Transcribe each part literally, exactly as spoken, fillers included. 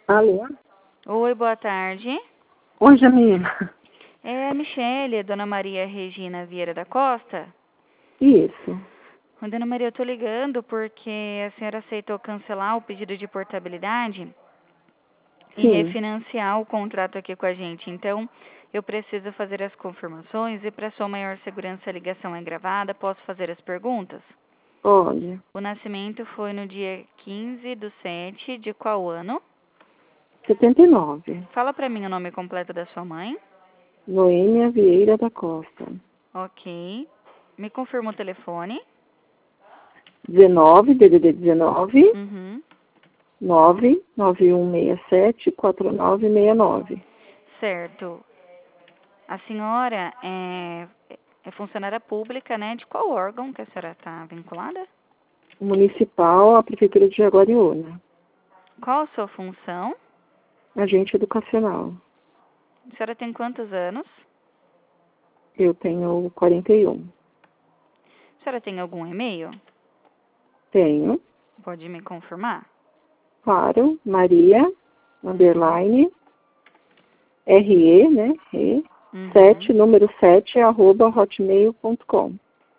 Alô? Oi, boa tarde. Oi, Jamila. É a Michele, Dona Maria Regina Vieira da Costa. Isso. Oi, Dona Maria, eu tô ligando porque a senhora aceitou cancelar o pedido de portabilidade e Sim. refinanciar o contrato aqui com a gente. Então, eu preciso fazer as confirmações e para sua maior segurança a ligação é gravada. Posso fazer as perguntas? Olha, O nascimento foi no dia quinze do sete de qual ano? setenta e nove. Fala para mim o nome completo da sua mãe. Noêmia Vieira da Costa. Ok. Me confirma o telefone. dezenove, D D D dezenove, Uhum. nove nove um seis sete quatro nove seis nove. Certo. A senhora é, é funcionária pública, né? De qual órgão que a senhora está vinculada? Municipal, a Prefeitura de Jaguariúna. Qual a sua função? Agente educacional. A senhora tem quantos anos? Eu tenho quarenta e um. A senhora tem algum e-mail? Tenho, Pode me confirmar? claro, Maria, underline, R E, né? E, Uhum. sete, número sete, arroba hotmail ponto com.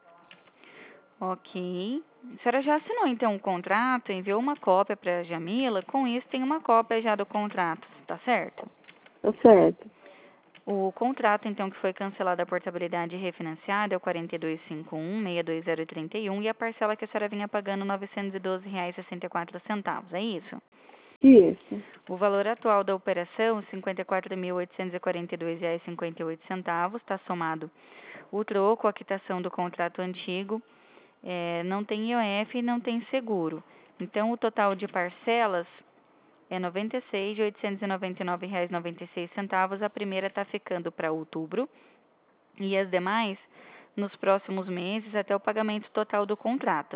Ok. A senhora já assinou então o contrato, enviou uma cópia para a Jamila. Com isso, tem uma cópia já do contrato, tá certo? Tá certo. O contrato, então, que foi cancelado a portabilidade refinanciada é o quatro dois cinco um, seis dois zero três um e a parcela que a senhora vinha pagando novecentos e doze reais e sessenta e quatro centavos, é isso? Isso. O valor atual da operação, cinquenta e quatro mil oitocentos e quarenta e dois reais e cinquenta e oito centavos, está somado o troco, a quitação do contrato antigo, é, não tem I O F e não tem seguro. Então, o total de parcelas é noventa e seis mil oitocentos e noventa e nove reais e noventa e seis centavos. A primeira está ficando para outubro e as demais nos próximos meses até o pagamento total do contrato.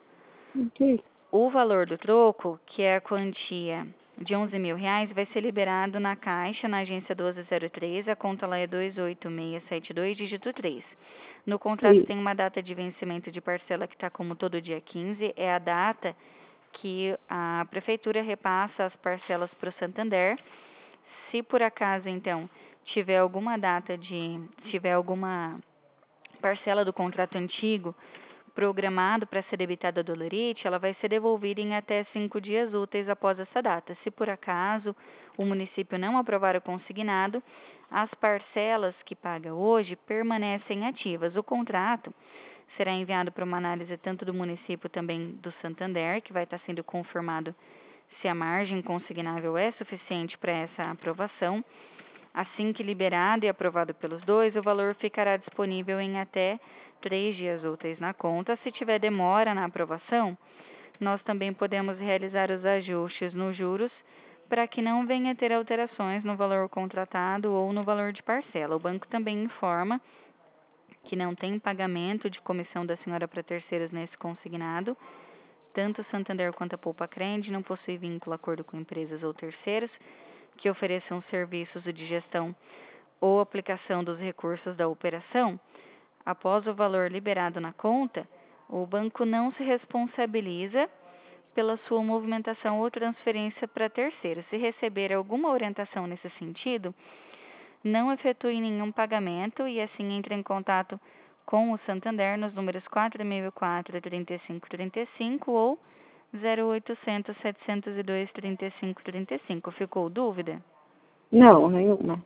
Ok. O valor do troco, que é a quantia de onze mil reais, vai ser liberado na Caixa, na agência doze zero três, a conta lá é dois oito seis sete dois, dígito três. No contrato Isso. tem uma data de vencimento de parcela que está como todo dia quinze, é a data que a prefeitura repassa as parcelas para o Santander. Se por acaso, então, tiver alguma data de, tiver alguma parcela do contrato antigo programado para ser debitada do Lerite, ela vai ser devolvida em até cinco dias úteis após essa data. Se por acaso o município não aprovar o consignado, as parcelas que paga hoje permanecem ativas. O contrato será enviado para uma análise tanto do município também do Santander, que vai estar sendo confirmado se a margem consignável é suficiente para essa aprovação. Assim que liberado e aprovado pelos dois, o valor ficará disponível em até três dias úteis na conta. Se tiver demora na aprovação, nós também podemos realizar os ajustes nos juros para que não venha a ter alterações no valor contratado ou no valor de parcela. O banco também informa que não tem pagamento de comissão da senhora para terceiros nesse consignado. Tanto o Santander quanto a Poupa Crende não possui vínculo, acordo com empresas ou terceiros que ofereçam serviços de gestão ou aplicação dos recursos da operação. Após o valor liberado na conta, o banco não se responsabiliza pela sua movimentação ou transferência para terceiros. Se receber alguma orientação nesse sentido, não efetue nenhum pagamento e assim entre em contato com o Santander nos números quatro mil e quatro, trinta e cinco trinta e cinco ou zero oitocentos, setecentos e dois, trinta e cinco trinta e cinco. Ficou dúvida? Não, nenhuma.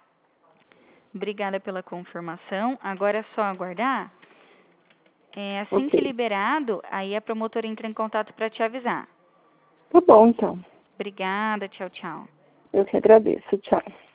Obrigada pela confirmação. Agora é só aguardar. É, assim que Ok. liberado, aí a promotora entra em contato para te avisar. Tá bom, então. Obrigada, tchau, tchau. Eu que agradeço. Tchau.